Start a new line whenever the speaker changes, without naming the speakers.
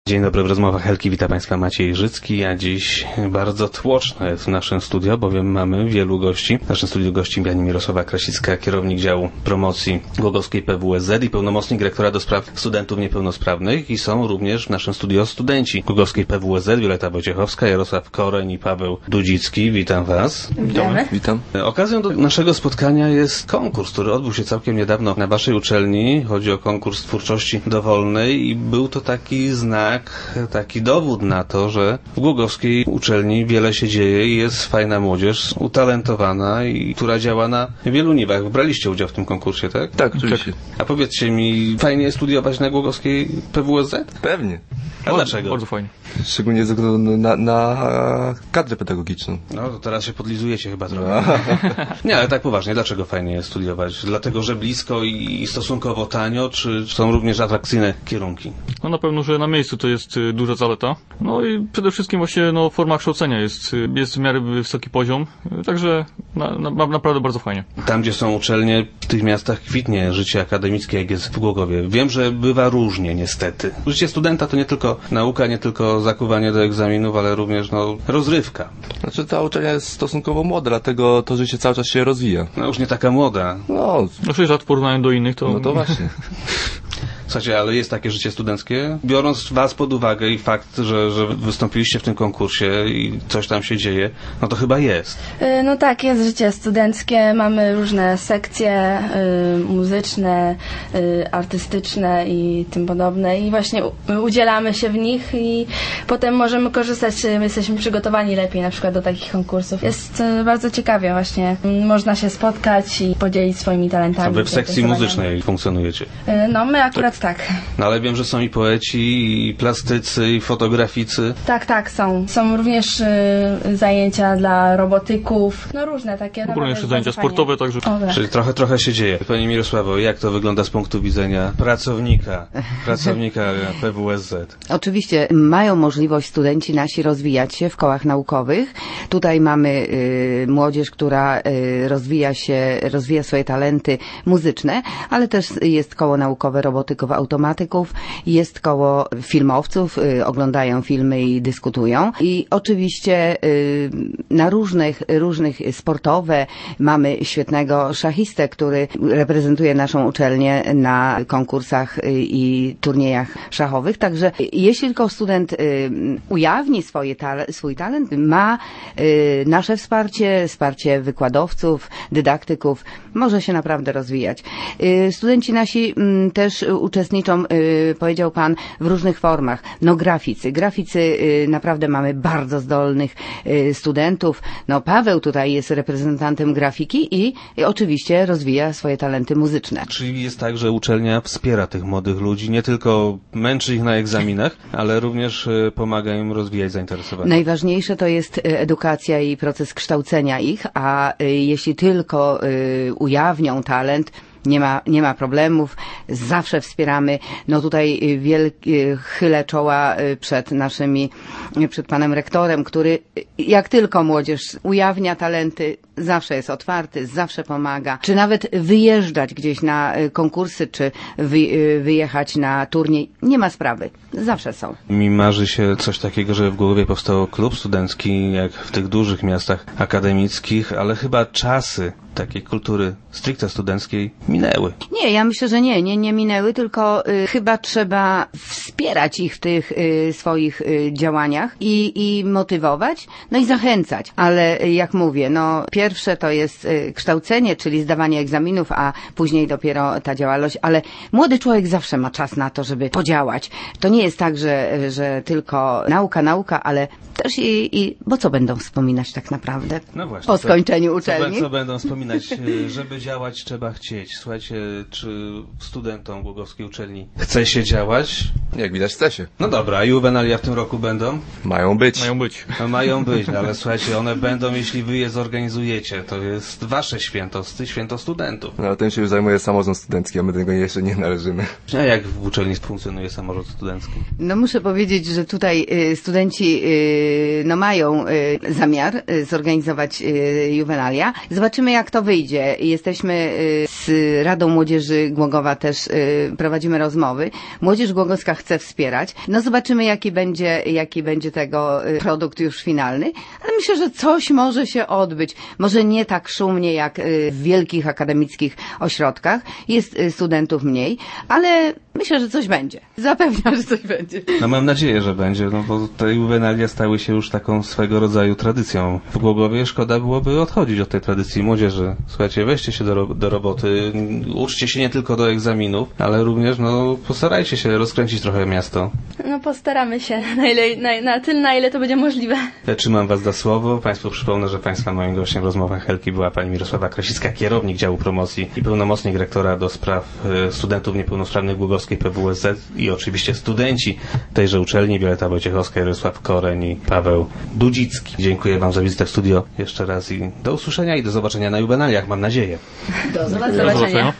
Dzień dobry, w rozmowach Helki wita Państwa Maciej Życki, a dziś bardzo tłoczne jest w naszym studio, bowiem mamy wielu gości. W naszym studiu gości pani Mirosława Krasicka, kierownik działu promocji Głogowskiej PWSZ i pełnomocnik rektora do spraw studentów niepełnosprawnych, i są również w naszym studio studenci Głogowskiej PWSZ, Wioleta Wojciechowska, Jarosław Koreń i Paweł Dudzicki. Witam Was.
Witamy.
Witam.
Okazją do naszego spotkania jest konkurs, który odbył się całkiem niedawno na Waszej uczelni. Chodzi o konkurs twórczości dowolnej i był to taki znak, taki dowód na to, że w Głogowskiej uczelni wiele się dzieje i jest fajna młodzież, utalentowana i która działa na wielu niwach. Braliście udział w tym konkursie, tak?
Tak, oczywiście.
A powiedzcie mi, fajnie jest studiować na Głogowskiej PWSZ?
Pewnie.
A dlaczego?
Bardzo fajnie.
Szczególnie ze względu na kadrę pedagogiczną.
No, to teraz się podlizujecie chyba trochę. Nie, ale tak poważnie, dlaczego fajnie jest studiować? Dlatego, że blisko i stosunkowo tanio, czy są również atrakcyjne kierunki?
No na pewno, że na miejscu to jest duża zaleta. No i przede wszystkim właśnie forma kształcenia jest w miarę wysoki poziom, także naprawdę bardzo fajnie.
Tam, gdzie są uczelnie, w tych miastach kwitnie życie akademickie, jak jest w Głogowie. Wiem, że bywa różnie, niestety. Życie studenta to nie tylko nauka, nie tylko zakuwanie do egzaminów, ale również rozrywka.
Znaczy ta uczelnia jest stosunkowo młoda, dlatego to życie cały czas się rozwija.
No już nie taka młoda.
No
6 lat w porównaniu do innych to...
no to właśnie.
Słuchajcie, ale jest takie życie studenckie? Biorąc Was pod uwagę i fakt, że wystąpiliście w tym konkursie i coś tam się dzieje, no to chyba jest.
No tak, jest życie studenckie, mamy różne sekcje muzyczne, artystyczne i tym podobne i właśnie udzielamy się w nich i potem możemy korzystać, my jesteśmy przygotowani lepiej na przykład do takich konkursów. Jest bardzo ciekawie właśnie, można się spotkać i podzielić swoimi talentami.
A Wy w sekcji muzycznej funkcjonujecie?
No my akurat tak.
No ale wiem, że są i poeci, i plastycy, i fotograficy.
Tak, są. Są również zajęcia dla robotyków, no różne takie.
W ogóle jeszcze zajęcia sportowe, także...
Czyli trochę się dzieje. Pani Mirosławo, jak to wygląda z punktu widzenia pracownika PWSZ?
Oczywiście mają możliwość studenci nasi rozwijać się w kołach naukowych. Tutaj mamy młodzież, która rozwija swoje talenty muzyczne, ale też jest koło naukowe robotyków, automatyków, jest koło filmowców, oglądają filmy i dyskutują. I oczywiście na różnych sportowe mamy świetnego szachistę, który reprezentuje naszą uczelnię na konkursach i turniejach szachowych. Także jeśli tylko student ujawni swój talent, ma nasze wsparcie wykładowców, dydaktyków, może się naprawdę rozwijać. Studenci nasi też uczestniczą, powiedział Pan, w różnych formach. No graficy naprawdę mamy bardzo zdolnych studentów. No Paweł tutaj jest reprezentantem grafiki i oczywiście rozwija swoje talenty muzyczne.
Czyli jest tak, że uczelnia wspiera tych młodych ludzi, nie tylko męczy ich na egzaminach, ale również pomaga im rozwijać zainteresowanie.
Najważniejsze to jest edukacja i proces kształcenia ich, a jeśli tylko ujawnią talent, nie ma problemów, zawsze wspieramy. No tutaj chylę czoła przed panem rektorem, który jak tylko młodzież ujawnia talenty, zawsze jest otwarty, zawsze pomaga. Czy nawet wyjeżdżać gdzieś na konkursy, czy wyjechać na turniej, nie ma sprawy. Zawsze są.
Mi marzy się coś takiego, że w Głogowie powstał klub studencki, jak w tych dużych miastach akademickich, ale chyba czasy takiej kultury stricte studenckiej minęły.
Nie, ja myślę, że nie minęły, tylko chyba trzeba wspierać ich w tych swoich działaniach i motywować, no i zachęcać. Ale jak mówię, no pierwsze to jest kształcenie, czyli zdawanie egzaminów, a później dopiero ta działalność, ale młody człowiek zawsze ma czas na to, żeby podziałać. To nie jest tak, że tylko nauka, ale też bo co będą wspominać tak naprawdę
no właśnie,
po skończeniu uczelni?
Co będą wspominać? Żeby działać, trzeba chcieć. Słuchajcie, czy studentom Głogowskiej uczelni chce się działać?
Jak widać chce się.
No dobra, a juwenalia w tym roku będą?
Mają być.
No, mają być, ale słuchajcie, one będą, jeśli wy je zorganizujecie. To jest wasze święto studentów.
No ale tym się już zajmuje samorząd studencki, a my do niego jeszcze nie należymy.
A jak w uczelni funkcjonuje samorząd studencki?
No muszę powiedzieć, że tutaj studenci no mają zamiar zorganizować juwenalia. Zobaczymy, jak to wyjdzie. Jesteśmy z Radą Młodzieży Głogowa też prowadzimy rozmowy. Młodzież głogowska chce wspierać. No zobaczymy, jaki będzie tego produkt już finalny. Ale myślę, że coś może się odbyć. Może nie tak szumnie jak w wielkich akademickich ośrodkach. Jest studentów mniej, ale myślę, że coś będzie. Zapewniam, że coś będzie.
No mam nadzieję, że będzie, no bo te juwenalia stały się już taką swego rodzaju tradycją. W Głogowie szkoda byłoby odchodzić od tej tradycji młodzieży. Słuchajcie, weźcie się do roboty, uczcie się nie tylko do egzaminów, ale również postarajcie się rozkręcić trochę miasto.
No postaramy się na ile to będzie możliwe.
Trzymam Was za słowo. Państwu przypomnę, że Państwa moim gościem w rozmowach Helki była pani Mirosława Krasicka, kierownik działu promocji i pełnomocnik rektora do spraw studentów niepełnosprawnych Głogowskiej PWSZ i oczywiście studenci tejże uczelni, Wioleta Wojciechowska, Jarosław Koreń i Paweł Dudzicki. Dziękuję Wam za wizytę w studio jeszcze raz i do usłyszenia i do zobaczenia na juwenaliach, mam nadzieję.
Do zobaczenia.